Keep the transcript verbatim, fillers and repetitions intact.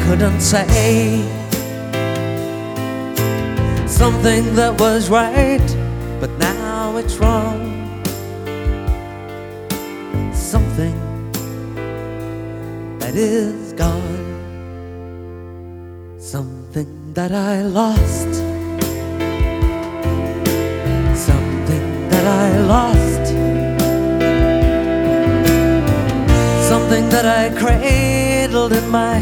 couldn't say. Something that was right, but now it's wrong. Something that is gone. Something that I lost. Something that I lost. Something that I cradled in my